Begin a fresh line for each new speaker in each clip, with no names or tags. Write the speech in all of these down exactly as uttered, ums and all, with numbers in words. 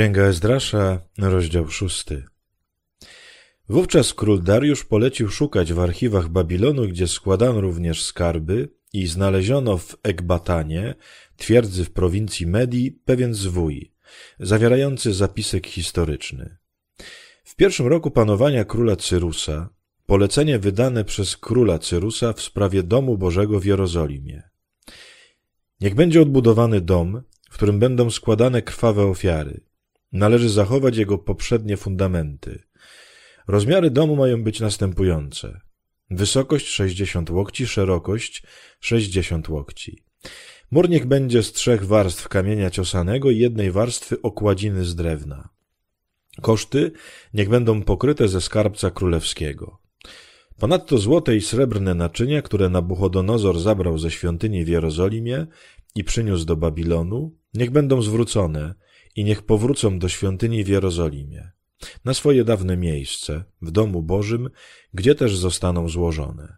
Księga Ezdrasza, rozdział szósty. Wówczas król Dariusz polecił szukać w archiwach Babilonu, gdzie składano również skarby, i znaleziono w Ekbatanie, twierdzy w prowincji Medii, pewien zwój, zawierający zapisek historyczny. W pierwszym roku panowania króla Cyrusa polecenie wydane przez króla Cyrusa w sprawie domu Bożego w Jerozolimie. Niech będzie odbudowany dom, w którym będą składane krwawe ofiary. Należy zachować jego poprzednie fundamenty. Rozmiary domu mają być następujące. Wysokość sześćdziesiąt łokci, szerokość sześćdziesiąt łokci. Mur niech będzie z trzech warstw kamienia ciosanego i jednej warstwy okładziny z drewna. Koszty niech będą pokryte ze skarbca królewskiego. Ponadto złote i srebrne naczynia, które Nabuchodonozor zabrał ze świątyni w Jerozolimie i przyniósł do Babilonu, niech będą zwrócone i niech powrócą do świątyni w Jerozolimie, na swoje dawne miejsce, w domu Bożym, gdzie też zostaną złożone.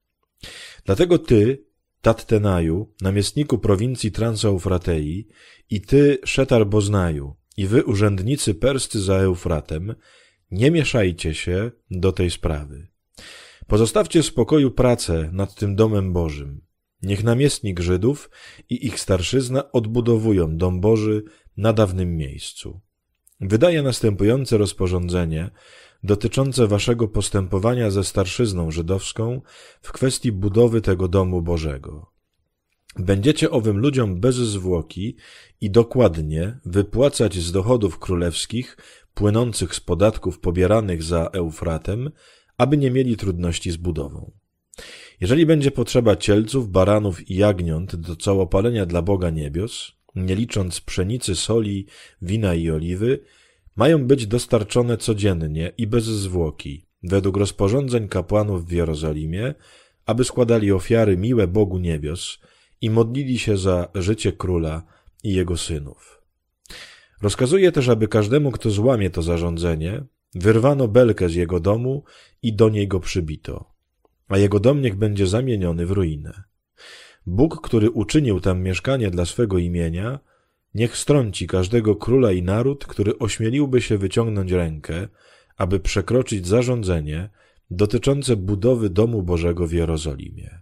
Dlatego ty, Tattenaju, namiestniku prowincji Transeufratei, i ty, Szetar-Boznaju, i wy, urzędnicy perscy za Eufratem, nie mieszajcie się do tej sprawy. Pozostawcie w spokoju pracę nad tym domem Bożym. Niech namiestnik Żydów i ich starszyzna odbudowują dom Boży na dawnym miejscu. Wydaję następujące rozporządzenie dotyczące waszego postępowania ze starszyzną żydowską w kwestii budowy tego domu Bożego. Będziecie owym ludziom bez zwłoki i dokładnie wypłacać z dochodów królewskich płynących z podatków pobieranych za Eufratem, aby nie mieli trudności z budową. Jeżeli będzie potrzeba cielców, baranów i jagniąt do całopalenia dla Boga niebios, nie licząc pszenicy, soli, wina i oliwy, mają być dostarczone codziennie i bez zwłoki, według rozporządzeń kapłanów w Jerozolimie, aby składali ofiary miłe Bogu niebios i modlili się za życie króla i jego synów. Rozkazuję też, aby każdemu, kto złamie to zarządzenie, wyrwano belkę z jego domu i do niej go przybito, a jego dom niech będzie zamieniony w ruinę. Bóg, który uczynił tam mieszkanie dla swego imienia, niech strąci każdego króla i naród, który ośmieliłby się wyciągnąć rękę, aby przekroczyć zarządzenie dotyczące budowy domu Bożego w Jerozolimie.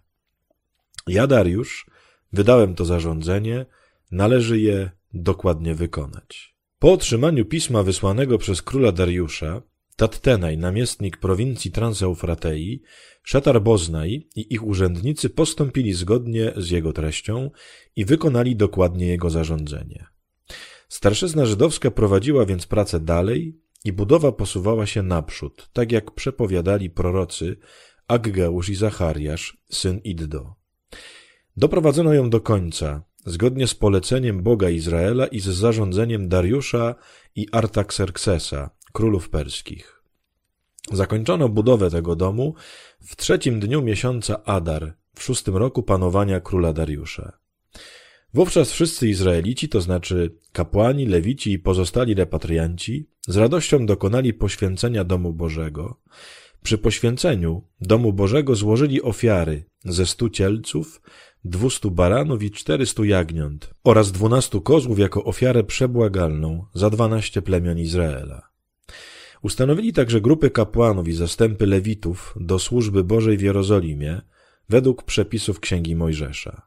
Ja, Dariusz, wydałem to zarządzenie, należy je dokładnie wykonać. Po otrzymaniu pisma wysłanego przez króla Dariusza, Tattenaj, namiestnik prowincji Transeufratei, Szetar-Boznaj i ich urzędnicy postąpili zgodnie z jego treścią i wykonali dokładnie jego zarządzenie. Starszyzna żydowska prowadziła więc pracę dalej i budowa posuwała się naprzód, tak jak przepowiadali prorocy Aggeusz i Zachariasz, syn Iddo. Doprowadzono ją do końca, zgodnie z poleceniem Boga Izraela i z zarządzeniem Dariusza i Artaxerxesa, królów perskich. Zakończono budowę tego domu w trzecim dniu miesiąca Adar, w szóstym roku panowania króla Dariusza. Wówczas wszyscy Izraelici, to znaczy kapłani, lewici i pozostali repatrianci, z radością dokonali poświęcenia domu Bożego. Przy poświęceniu domu Bożego złożyli ofiary ze stu cielców, dwustu baranów i czterystu jagniąt oraz dwunastu kozłów jako ofiarę przebłagalną za dwanaście plemion Izraela. Ustanowili także grupy kapłanów i zastępy lewitów do służby Bożej w Jerozolimie według przepisów Księgi Mojżesza.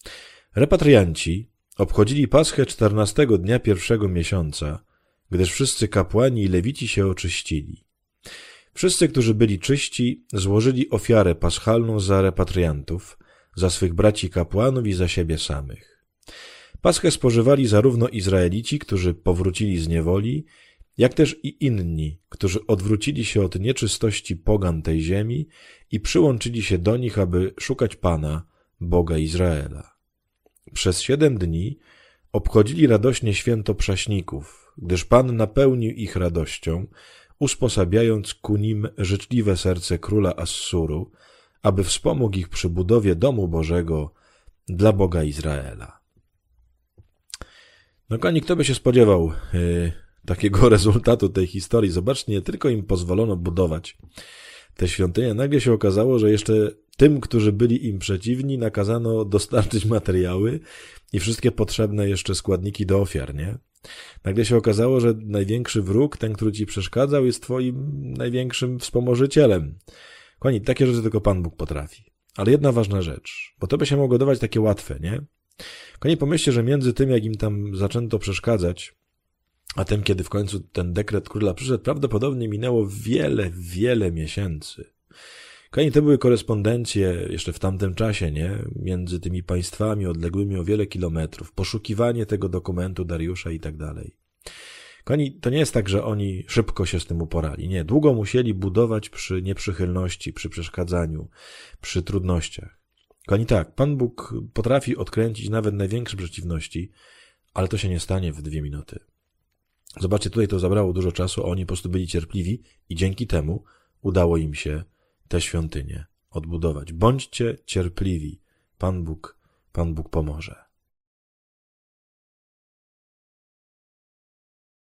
Repatrianci obchodzili Paschę czternastego dnia pierwszego miesiąca, gdyż wszyscy kapłani i lewici się oczyścili. Wszyscy, którzy byli czyści, złożyli ofiarę paschalną za repatriantów, za swych braci kapłanów i za siebie samych. Paschę spożywali zarówno Izraelici, którzy powrócili z niewoli, jak też i inni, którzy odwrócili się od nieczystości pogan tej ziemi i przyłączyli się do nich, aby szukać Pana, Boga Izraela. Przez siedem dni obchodzili radośnie święto prześników, gdyż Pan napełnił ich radością, usposabiając ku nim życzliwe serce króla Assuru, aby wspomógł ich przy budowie domu Bożego dla Boga Izraela. No kochani, kto by się spodziewał yy, takiego rezultatu tej historii? Zobaczcie, nie tylko im pozwolono budować te świątynie, nagle się okazało, że jeszcze tym, którzy byli im przeciwni, nakazano dostarczyć materiały i wszystkie potrzebne jeszcze składniki do ofiar, nie? Nagle się okazało, że największy wróg, ten, który ci przeszkadzał, jest twoim największym wspomożycielem. Kochani, takie rzeczy tylko Pan Bóg potrafi. Ale jedna ważna rzecz, bo to by się mogło dawać takie łatwe, nie? Kochani, pomyślcie, że między tym, jak im tam zaczęto przeszkadzać, a tym, kiedy w końcu ten dekret króla przyszedł, prawdopodobnie minęło wiele, wiele miesięcy. Kochani, to były korespondencje jeszcze w tamtym czasie, nie? Między tymi państwami odległymi o wiele kilometrów, poszukiwanie tego dokumentu Dariusza i tak dalej. Kochani, to nie jest tak, że oni szybko się z tym uporali. Nie, długo musieli budować przy nieprzychylności, przy przeszkadzaniu, przy trudnościach. Kochani, tak, Pan Bóg potrafi odkręcić nawet największe przeciwności, ale to się nie stanie w dwie minuty. Zobaczcie, tutaj to zabrało dużo czasu, a oni po prostu byli cierpliwi i dzięki temu udało im się tę świątynię odbudować. Bądźcie cierpliwi. Pan Bóg, Pan Bóg pomoże.